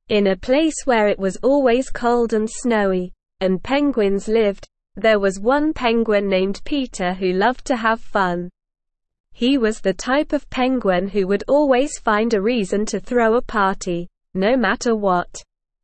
In a place where it was always cold and snowy, and penguins lived, there was one penguin named Peter who loved to have fun. He was the type of penguin who would always find a reason to throw a party, no matter what.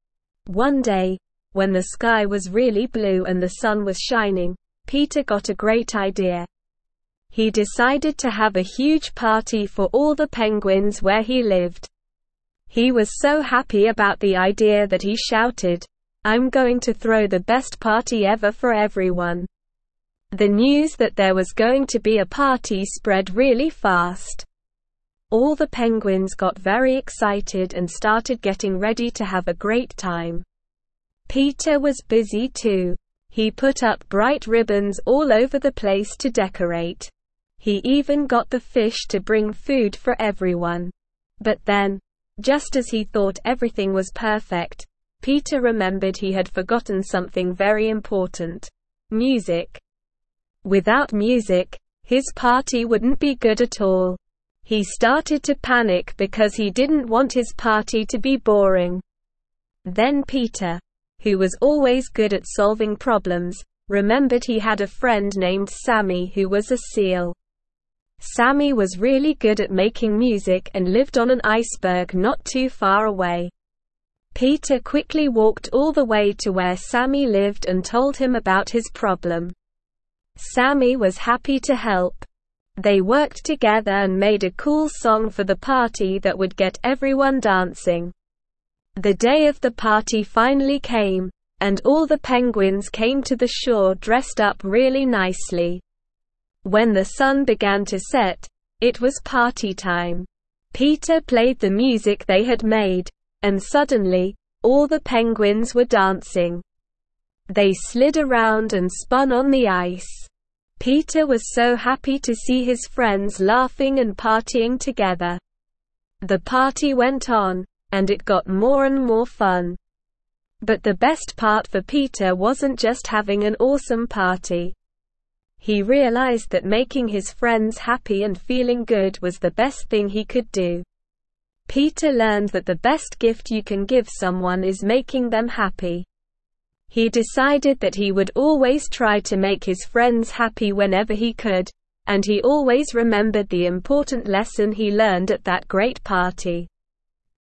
One day, when the sky was really blue and the sun was shining, Peter got a great idea. He decided to have a huge party for all the penguins where he lived. He was so happy about the idea that he shouted, "I'm going to throw the best party ever for everyone." The news that there was going to be a party spread really fast. All the penguins got very excited and started getting ready to have a great time. Peter was busy too. He put up bright ribbons all over the place to decorate. He even got the fish to bring food for everyone. But then, just as he thought everything was perfect, Peter remembered he had forgotten something very important: music. Without music, his party wouldn't be good at all. He started to panic because he didn't want his party to be boring. Then Peter, who was always good at solving problems, remembered he had a friend named Sammy who was a seal. Sammy was really good at making music and lived on an iceberg not too far away. Peter quickly walked all the way to where Sammy lived and told him about his problem. Sammy was happy to help. They worked together and made a cool song for the party that would get everyone dancing. The day of the party finally came, and all the penguins came to the shore dressed up really nicely. When the sun began to set, it was party time. Peter played the music they had made, and suddenly, all the penguins were dancing. They slid around and spun on the ice. Peter was so happy to see his friends laughing and partying together. The party went on, and it got more and more fun. But the best part for Peter wasn't just having an awesome party. He realized that making his friends happy and feeling good was the best thing he could do. Peter learned that the best gift you can give someone is making them happy. He decided that he would always try to make his friends happy whenever he could, and he always remembered the important lesson he learned at that great party.